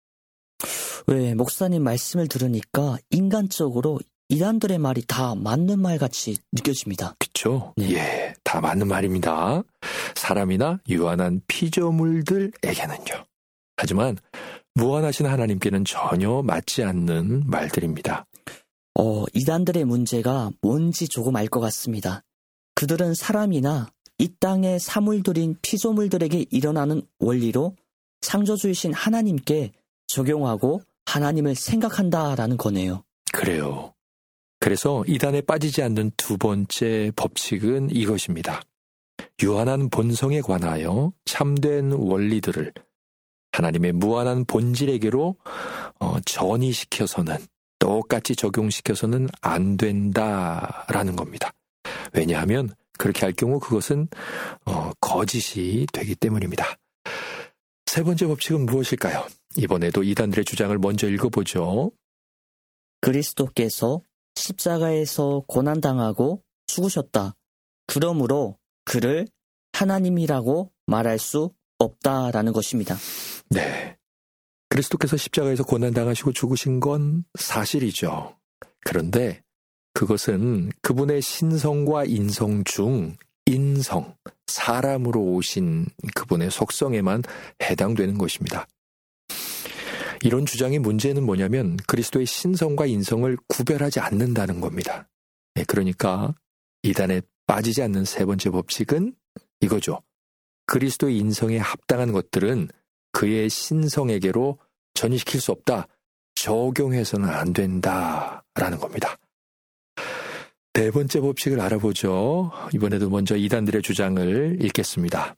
왜 목사님 말씀을 들으니까 인간적으로 이단들의 말이 다 맞는 말 같이 느껴집니다. 그렇죠. 네. 예, 다 맞는 말입니다. 사람이나 유한한 피조물들에게는요. 하지만 무한하신 하나님께는 전혀 맞지 않는 말들입니다. 어, 이단들의 문제가 뭔지 조금 알 것 같습니다. 그들은 사람이나 이 땅의 사물들인 피조물들에게 일어나는 원리로 창조주이신 하나님께 적용하고 하나님을 생각한다라는 거네요. 그래요. 그래서 이단에 빠지지 않는 두 번째 법칙은 이것입니다. 유한한 본성에 관하여 참된 원리들을 하나님의 무한한 본질에게로 어, 전이시켜서는 똑같이 적용시켜서는 안 된다라는 겁니다. 왜냐하면 그렇게 할 경우 그것은 어, 거짓이 되기 때문입니다. 세 번째 법칙은 무엇일까요? 이번에도 이단들의 주장을 먼저 읽어보죠. 그리스도께서 십자가에서 고난당하고 죽으셨다. 그러므로 그를 하나님이라고 말할 수 없다라는 것입니다. 네. 그리스도께서 십자가에서 고난당하시고 죽으신 건 사실이죠. 그런데 그것은 그분의 신성과 인성 중 인성, 사람으로 오신 그분의 속성에만 해당되는 것입니다. 이런 주장의 문제는 뭐냐면 그리스도의 신성과 인성을 구별하지 않는다는 겁니다. 네, 그러니까 이단에 빠지지 않는 세 번째 법칙은 이거죠. 그리스도의 인성에 합당한 것들은 그의 신성에게로 전이시킬 수 없다. 적용해서는 안 된다라는 겁니다. 네 번째 법칙을 알아보죠. 이번에도 먼저 이단들의 주장을 읽겠습니다.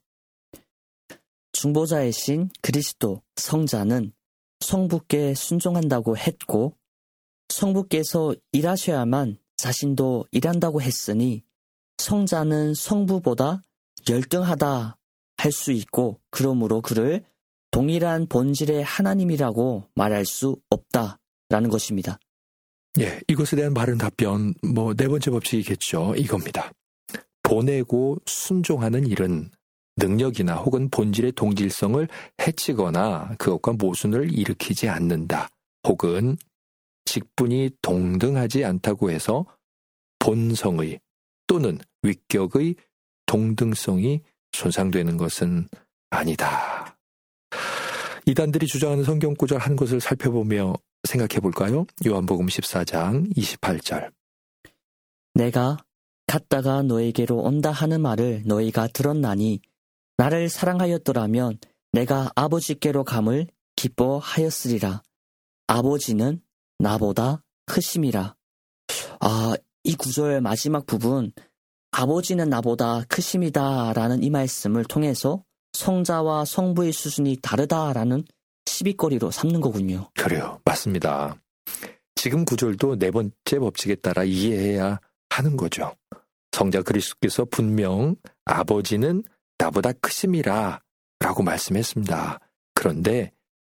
중보자이신 그리스도 성자는 성부께 순종한다고 했고 성부께서 일하셔야만 자신도 일한다고 했으니 성자는 성부보다 열등하다 할 수 있고 그러므로 그를 동일한 본질의 하나님이라고 말할 수 없다라는 것입니다. 예, 이것에 대한 바른 답변, 뭐 네 번째 법칙이겠죠. 이겁니다. 보내고 순종하는 일은 능력이나 혹은 본질의 동질성을 해치거나 그것과 모순을 일으키지 않는다. 혹은 직분이 동등하지 않다고 해서 본성의 또는 위격의 동등성이 손상되는 것은 아니다. 이단들이 주장하는 성경 구절 한 것을 살펴보며 생각해 볼까요? 요한복음 십사 장 이십팔 절. 내가 갔다가 너에게로 온다 하는 말을 너희가 들었나니 나를 사랑하였더라면 내가 아버지께로 감을 기뻐하였으리라. 아버지는 나보다 크심이라. 아, 이 구절 마지막 부분 아버지는 나보다 크심이다 라는 이 말씀을 통해서 성자와 성부의 수준이 다르다라는 시비거리로 삼는 거군요. 그래요. 맞습니다. 지금 구절도 네 번째 법칙에 따라 이해해야 하는 거죠. 성자 그리스도께서 분명 아버지는 나보다 크심이라 라고 말씀했습니다. 그런데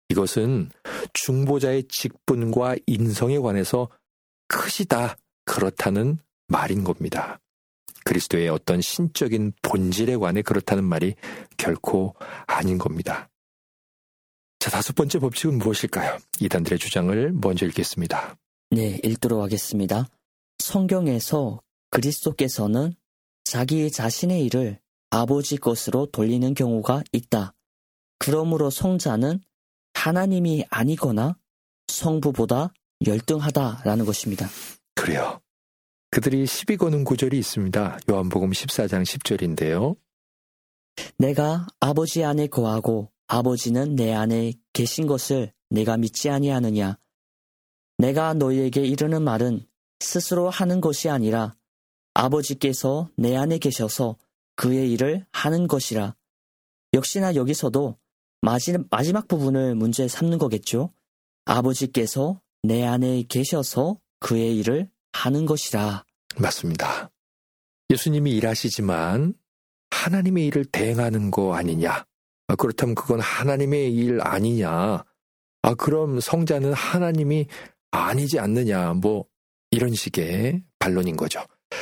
이것은 중보자의 직분과 인성에 관해서 크시다, 그렇다는 말인 겁니다. 그리스도의 어떤 신적인 본질에 관해 그렇다는 말이 결코 아닌 겁니다. 자, 다섯 번째 법칙은 무엇일까요? 이단들의 주장을 먼저 읽겠습니다. 네, 읽도록 하겠습니다. 성경에서 그리스도께서는 자기 자신의 일을 아버지 것으로 돌리는 경우가 있다. 그러므로 성자는 하나님이 아니거나 성부보다 열등하다라는 것입니다. 그래요. 그들이 시비 거는 구절이 있습니다. 요한복음 십사 장 십 절인데요. 내가 아버지 안에 거하고 아버지는 내 안에 계신 것을 내가 믿지 아니하느냐. 내가 너희에게 이르는 말은 스스로 하는 것이 아니라 아버지께서 내 안에 계셔서 그의 일을 하는 것이라. 역시나 여기서도 마지막 부분을 문제 삼는 거겠죠. 아버지께서 내 안에 계셔서 그의 일을 하는 것이라. 맞습니다. 예수님이 일하시지만 하나님의 일을 대행하는 거 아니냐? 아, 그렇다면 그건 하나님의 일 아니냐? 아, 그럼 성자는 하나님이 아니지 않느냐? 뭐 이런 식의 반론인 거죠.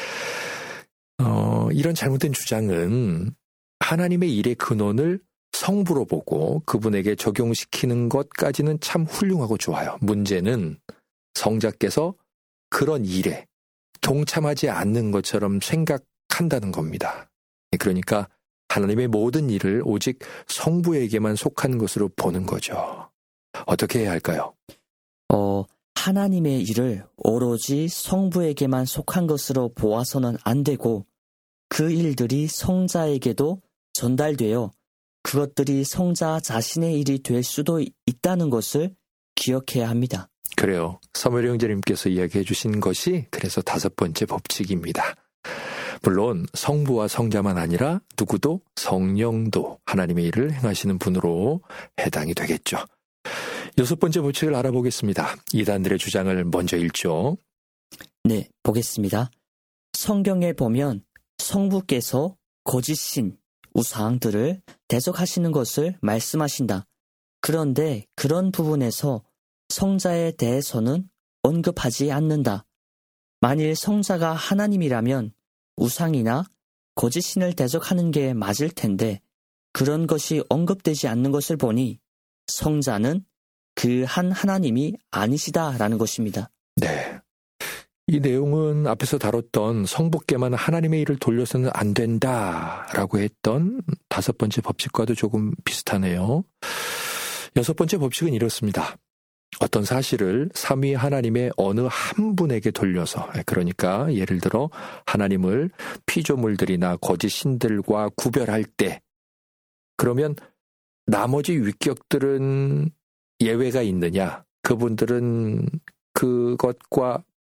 어, 이런 잘못된 주장은 하나님의 일의 근원을 성부로 보고 그분에게 적용시키는 것까지는 참 훌륭하고 좋아요. 문제는 성자께서 그런 일에 동참하지 않는 것처럼 생각한다는 겁니다. 그러니까 하나님의 모든 일을 오직 성부에게만 속한 것으로 보는 거죠. 어떻게 해야 할까요? 어, 하나님의 일을 오로지 성부에게만 속한 것으로 보아서는 안 되고 그 일들이 성자에게도 전달되어 그것들이 성자 자신의 일이 될 수도 있다는 것을 기억해야 합니다. 그래요. 서머리 형제님께서 이야기해 주신 것이 그래서 다섯 번째 법칙입니다. 물론 성부와 성자만 아니라 누구도 성령도 하나님의 일을 행하시는 분으로 해당이 되겠죠. 여섯 번째 법칙을 알아보겠습니다. 이단들의 주장을 먼저 읽죠. 네, 보겠습니다. 성경에 보면 성부께서 거짓신, 우상들을 대적하시는 것을 말씀하신다. 그런데 그런 부분에서 성자에 대해서는 언급하지 않는다. 만일 성자가 하나님이라면 우상이나 거짓신을 대적하는 게 맞을 텐데 그런 것이 언급되지 않는 것을 보니 성자는 그 한 하나님이 아니시다라는 것입니다. 네. 이 내용은 앞에서 다뤘던 성부께만 하나님의 일을 돌려서는 안 된다라고 했던 다섯 번째 법칙과도 조금 비슷하네요. 여섯 번째 법칙은 이렇습니다. 어떤 사실을 삼위 하나님의 어느 한 분에게 돌려서, 그러니까 예를 들어 하나님을 피조물들이나 거짓 신들과 구별할 때, 그러면 나머지 위격들은 예외가 있느냐? 그분들은 그것과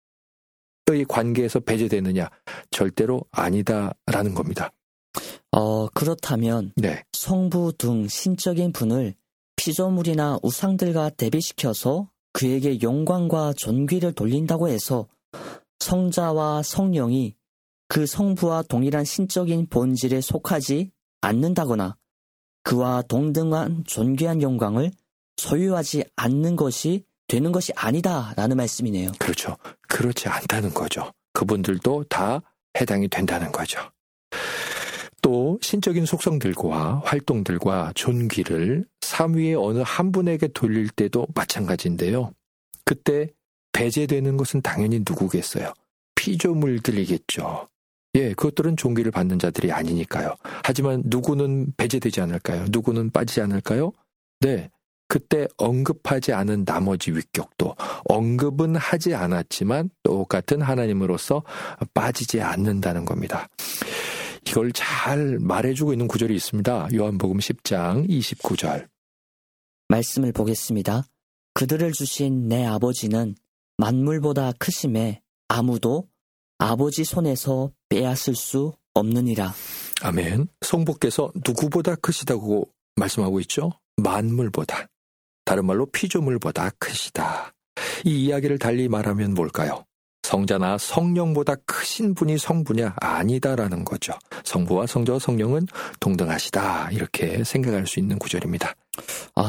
의 관계에서 배제되느냐? 절대로 아니다라는 겁니다. 어, 그렇다면 네. 성부 등 신적인 분을 피조물이나 우상들과 대비시켜서 그에게 영광과 존귀를 돌린다고 해서 성자와 성령이 그 성부와 동일한 신적인 본질에 속하지 않는다거나 그와 동등한 존귀한 영광을 소유하지 않는 것이 되는 것이 아니다라는 말씀이네요. 그렇죠. 그렇지 않다는 거죠. 그분들도 다 해당이 된다는 거죠. 또 신적인 속성들과 활동들과 존귀를 삼위의 어느 한 분에게 돌릴 때도 마찬가지인데요. 그때 배제되는 것은 당연히 누구겠어요? 피조물들이겠죠. 예, 그것들은 존귀를 받는 자들이 아니니까요. 하지만 누구는 배제되지 않을까요? 누구는 빠지지 않을까요? 네, 그때 언급하지 않은 나머지 위격도 언급은 하지 않았지만 똑같은 하나님으로서 빠지지 않는다는 겁니다. 이걸 잘 말해주고 있는 구절이 있습니다. 요한복음 십 장 이십구 절. 말씀을 보겠습니다. 그들을 주신 내 아버지는 만물보다 크심에 아무도 아버지 손에서 빼앗을 수 없느니라. 아멘. 성부께서 누구보다 크시다고 말씀하고 있죠? 만물보다. 다른 말로 피조물보다 크시다. 이 이야기를 달리 말하면 뭘까요? 성자나 성령보다 크신 분이 성부냐? 아니다라는 거죠. 성부와 성자와 성령은 동등하시다. 이렇게 생각할 수 있는 구절입니다. 아,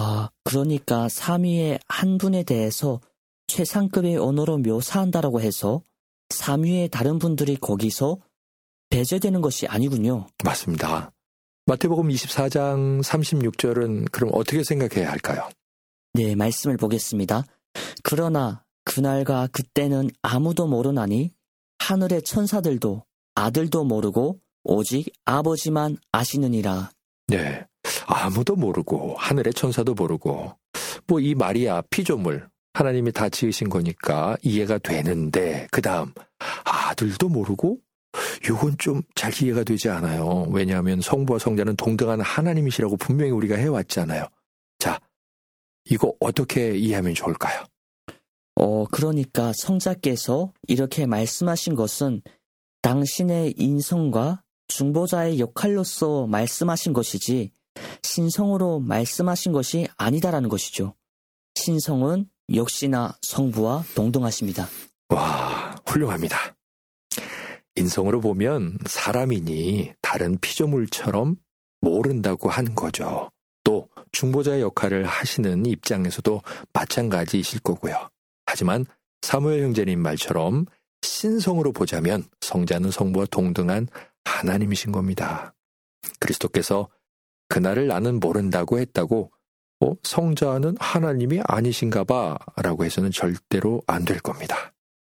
그러니까 삼위의 한 분에 대해서 최상급의 언어로 묘사한다라고 해서 삼위의 다른 분들이 거기서 배제되는 것이 아니군요. 맞습니다. 마태복음 이십사 장 삼십육 절은 그럼 어떻게 생각해야 할까요? 네, 말씀을 보겠습니다. 그러나 그날과 그때는 아무도 모르나니 하늘의 천사들도 아들도 모르고 오직 아버지만 아시느니라. 네, 아무도 모르고 하늘의 천사도 모르고 뭐 이 마리아 피조물 하나님이 다 지으신 거니까 이해가 되는데 그 다음 아들도 모르고 이건 좀 잘 이해가 되지 않아요. 왜냐하면 성부와 성자는 동등한 하나님이시라고 분명히 우리가 해왔잖아요. 자, 이거 어떻게 이해하면 좋을까요? 어, 그러니까 성자께서 이렇게 말씀하신 것은 당신의 인성과 중보자의 역할로서 말씀하신 것이지 신성으로 말씀하신 것이 아니다라는 것이죠. 신성은 역시나 성부와 동등하십니다. 와, 훌륭합니다. 인성으로 보면 사람이니 다른 피조물처럼 모른다고 한 거죠. 또 중보자의 역할을 하시는 입장에서도 마찬가지이실 거고요. 하지만 사무엘 형제님 말처럼 신성으로 보자면 성자는 성부와 동등한 하나님이신 겁니다. 그리스도께서 그날을 나는 모른다고 했다고 어, 성자는 하나님이 아니신가 봐 라고 해서는 절대로 안 될 겁니다.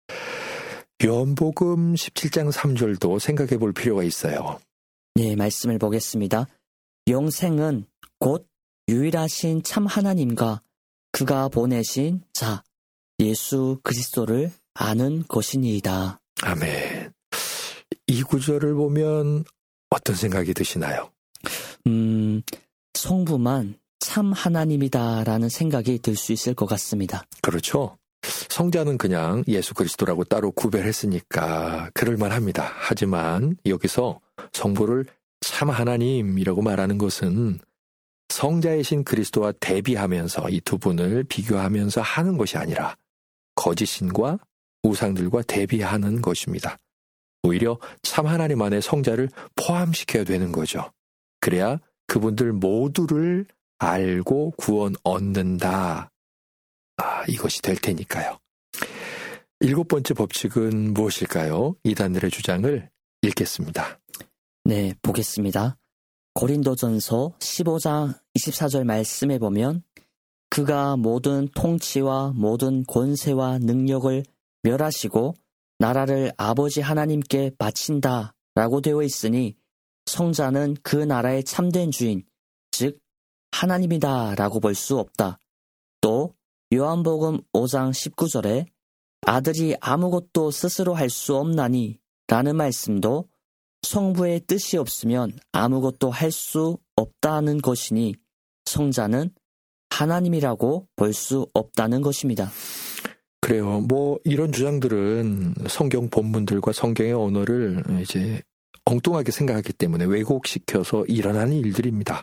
요한복음 십칠 장 삼 절도 생각해 볼 필요가 있어요. 네, 말씀을 보겠습니다. 영생은 곧 유일하신 참 하나님과 그가 보내신 자 예수 그리스도를 아는 것이니이다. 아멘. 이 구절을 보면 어떤 생각이 드시나요? 음, 성부만 참 하나님이다라는 생각이 들 수 있을 것 같습니다. 그렇죠. 성자는 그냥 예수 그리스도라고 따로 구별했으니까 그럴만합니다. 하지만 여기서 성부를 참 하나님이라고 말하는 것은 성자이신 그리스도와 대비하면서 이 두 분을 비교하면서 하는 것이 아니라 거짓신과 우상들과 대비하는 것입니다. 오히려 참 하나님 안에 성자를 포함시켜야 되는 거죠. 그래야 그분들 모두를 알고 구원 얻는다. 아, 이것이 될 테니까요. 일곱 번째 법칙은 무엇일까요? 이단들의 주장을 읽겠습니다. 네, 보겠습니다. 고린도전서 십오 장 이십사 절 말씀에 보면 그가 모든 통치와 모든 권세와 능력을 멸하시고 나라를 아버지 하나님께 바친다 라고 되어 있으니 성자는 그 나라의 참된 주인, 즉 하나님이다 라고 볼 수 없다. 또 요한복음 오 장 십구 절에 아들이 아무것도 스스로 할 수 없나니 라는 말씀도 성부의 뜻이 없으면 아무것도 할 수 없다는 것이니 성자는 하나님이라고 볼 수 없다는 것입니다. 그래요. 뭐 이런 주장들은 성경 본문들과 성경의 언어를 이제 엉뚱하게 생각하기 때문에 왜곡시켜서 일어나는 일들입니다.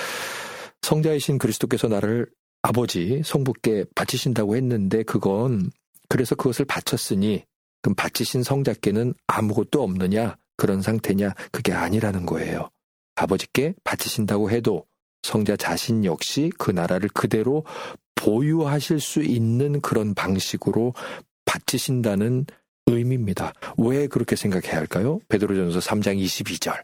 성자이신 그리스도께서 나를 아버지 성부께 바치신다고 했는데 그건 그래서 그것을 바쳤으니 그럼 바치신 성자께는 아무것도 없느냐 그런 상태냐 그게 아니라는 거예요. 아버지께 바치신다고 해도 성자 자신 역시 그 나라를 그대로 보유하실 수 있는 그런 방식으로 바치신다는 의미입니다. 왜 그렇게 생각해야 할까요? 베드로전서 삼 장 이십이 절.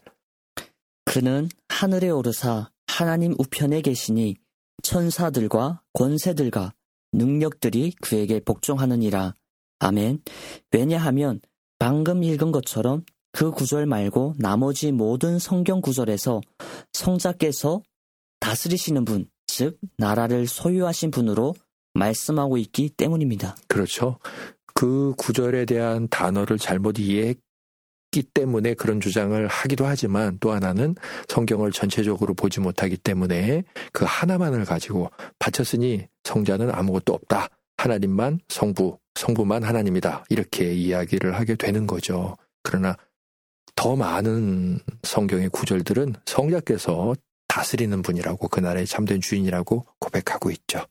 그는 하늘에 오르사 하나님 우편에 계시니 천사들과 권세들과 능력들이 그에게 복종하느니라. 아멘. 왜냐하면 방금 읽은 것처럼 그 구절 말고 나머지 모든 성경 구절에서 성자께서 다스리시는 분, 즉 나라를 소유하신 분으로 말씀하고 있기 때문입니다. 그렇죠. 그 구절에 대한 단어를 잘못 이해했기 때문에 그런 주장을 하기도 하지만 또 하나는 성경을 전체적으로 보지 못하기 때문에 그 하나만을 가지고 바쳤으니 성자는 아무것도 없다. 하나님만 성부, 성부만 하나님이다. 이렇게 이야기를 하게 되는 거죠. 그러나 더 많은 성경의 구절들은 성자께서 다스리는 분이라고 그 나라의 참된 주인이라고 고백하고 있죠.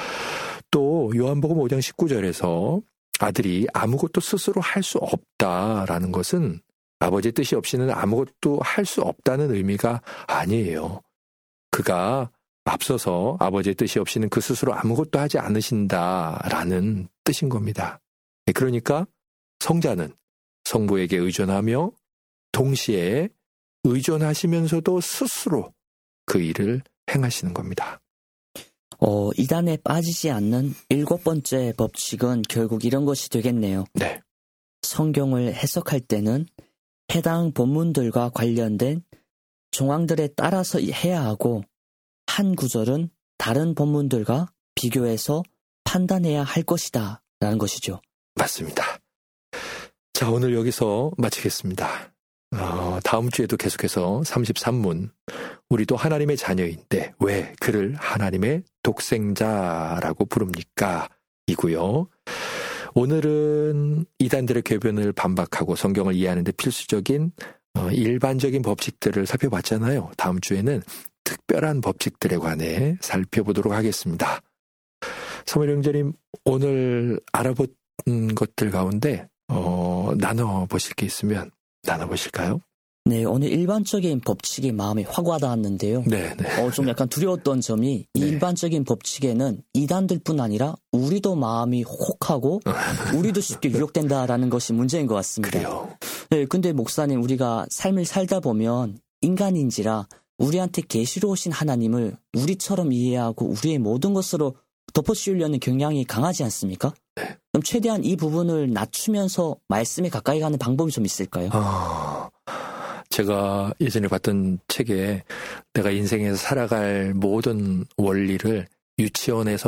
또 요한복음 오 장 십구 절에서 아들이 아무것도 스스로 할 수 없다라는 것은 아버지의 뜻이 없이는 아무것도 할 수 없다는 의미가 아니에요. 그가 앞서서 아버지의 뜻이 없이는 그 스스로 아무것도 하지 않으신다라는 뜻인 겁니다. 그러니까 성자는 성부에게 의존하며 동시에 의존하시면서도 스스로 그 일을 행하시는 겁니다. 어, 이단에 빠지지 않는 일곱 번째 법칙은 결국 이런 것이 되겠네요. 네. 성경을 해석할 때는 해당 본문들과 관련된 정황들에 따라서 해야 하고 한 구절은 다른 본문들과 비교해서 판단해야 할 것이다 라는 것이죠. 맞습니다. 자, 오늘 여기서 마치겠습니다. 어, 다음 주에도 계속해서 삼십삼 문 우리도 하나님의 자녀인데 왜 그를 하나님의 독생자라고 부릅니까? 이고요. 오늘은 이단들의 궤변을 반박하고 성경을 이해하는 데 필수적인 어, 일반적인 법칙들을 살펴봤잖아요. 다음 주에는 특별한 법칙들에 관해 살펴보도록 하겠습니다. 사무엘 형제님, 오늘 알아본 것들 가운데 어, 나눠보실 게 있으면 나눠보실까요? 네, 오늘 일반적인 법칙이 마음이 확 와닿았는데요. 네, 네. 어, 좀 약간 두려웠던 점이 이 네. 일반적인 법칙에는 이단들뿐 아니라 우리도 마음이 혹하고 우리도 쉽게 유혹된다라는 것이 문제인 것 같습니다. 그래요. 네, 근데 목사님, 우리가 삶을 살다 보면 인간인지라 우리한테 계시로 오신 하나님을 우리처럼 이해하고 우리의 모든 것으로 덮어씌우려는 경향이 강하지 않습니까? 네. 그럼 최대한 이 부분을 낮추면서 말씀에 가까이 가는 방법이 좀 있을까요? 어, 제가 예전에 봤던 책에 내가 인생에서 살아갈 모든 원리를 유치원에서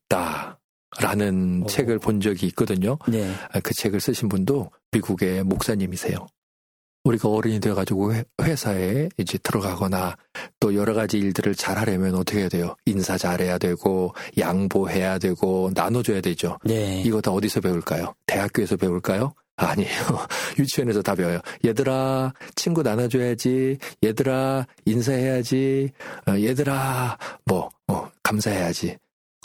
배웠다라는 오. 책을 본 적이 있거든요. 네. 그 책을 쓰신 분도 미국의 목사님이세요. 우리가 어른이 돼가지고 회사에 이제 들어가거나 또 여러 가지 일들을 잘하려면 어떻게 해야 돼요? 인사 잘해야 되고 양보해야 되고 나눠줘야 되죠. 네. 이거 다 어디서 배울까요? 대학교에서 배울까요? 아니에요. 유치원에서 다 배워요. 얘들아, 친구 나눠줘야지. 얘들아, 인사해야지. 어, 얘들아, 뭐 어, 감사해야지.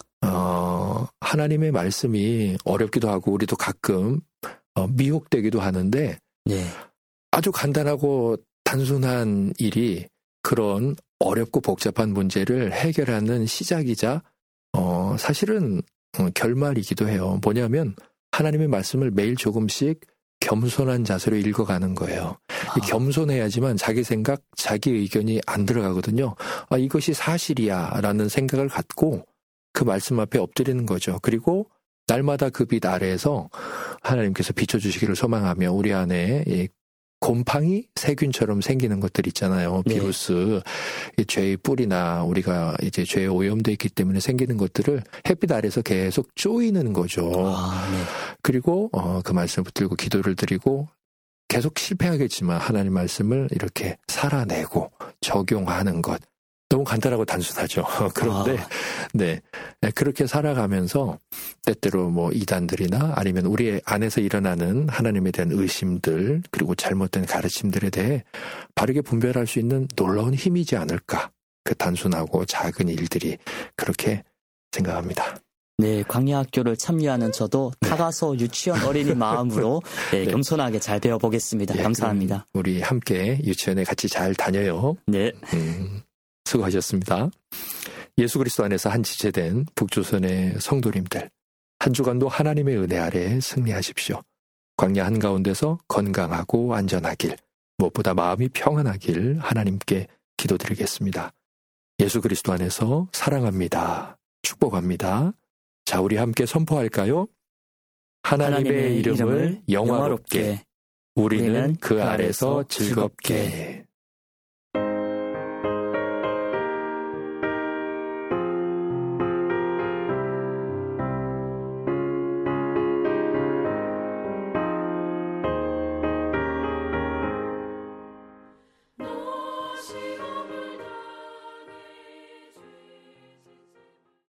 어, 하나님의 말씀이 어렵기도 하고 우리도 가끔 어, 미혹되기도 하는데 네. 아주 간단하고 단순한 일이 그런 어렵고 복잡한 문제를 해결하는 시작이자 어, 사실은 어, 결말이기도 해요. 뭐냐면 하나님의 말씀을 매일 조금씩 겸손한 자세로 읽어가는 거예요. 아. 이 겸손해야지만 자기 생각, 자기 의견이 안 들어가거든요. 아, 이것이 사실이야 라는 생각을 갖고 그 말씀 앞에 엎드리는 거죠. 그리고 날마다 그 빛 아래에서 하나님께서 비춰주시기를 소망하며 우리 안에 이 곰팡이 세균처럼 생기는 것들 있잖아요. 비루스, 네. 죄의 뿌리나 우리가 이제 죄에 오염되어 있기 때문에 생기는 것들을 햇빛 아래서 계속 쪼이는 거죠. 아, 네. 그리고 어, 그 말씀을 붙들고 기도를 드리고 계속 실패하겠지만 하나님 말씀을 이렇게 살아내고 적용하는 것. 너무 간단하고 단순하죠. 그런데 아. 네 그렇게 살아가면서 때때로 뭐 이단들이나 아니면 우리 안에서 일어나는 하나님에 대한 의심들 그리고 잘못된 가르침들에 대해 바르게 분별할 수 있는 놀라운 힘이지 않을까. 그 단순하고 작은 일들이 그렇게 생각합니다. 네, 광야학교를 참여하는 저도 네. 타가서 유치원 어린이 마음으로 네, 네. 겸손하게 잘 배워보겠습니다. 네, 감사합니다. 우리 함께 유치원에 같이 잘 다녀요. 네. 음. 수고하셨습니다. 예수 그리스도 안에서 한 지체된 북조선의 성도님들, 한 주간도 하나님의 은혜 아래 승리하십시오. 광야 한가운데서 건강하고 안전하길, 무엇보다 마음이 평안하길 하나님께 기도드리겠습니다. 예수 그리스도 안에서 사랑합니다. 축복합니다. 자, 우리 함께 선포할까요? 하나님의, 하나님의 이름을 영화롭게, 우리는 그 아래서 즐겁게.